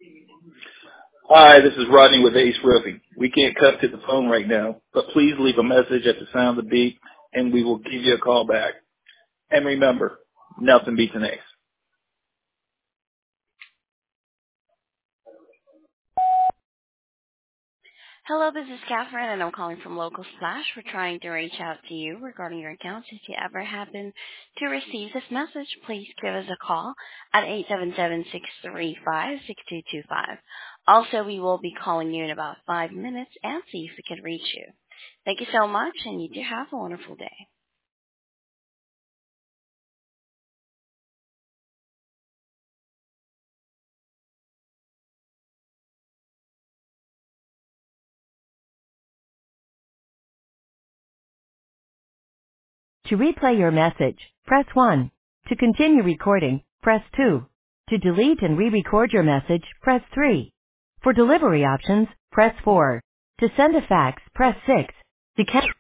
Hi, this is Rodney with Ace Roofing. We can't cut to the phone right now, but please leave a message at the sound of the beep, and we will give you a call back. And remember, nothing beats an ace. Hello, this is Catherine, and I'm calling from Local Splash. We're trying to reach out to you regarding your account. If you ever happen to receive this message, please give us a call at 877-635-6225. Also, we will be calling you in about 5 minutes and see if we can reach you. Thank you so much, and you do have a wonderful day. To replay your message, press 1. To continue recording, press 2. To delete and re-record your message, press 3. For delivery options, press 4. To send a fax, press 6. To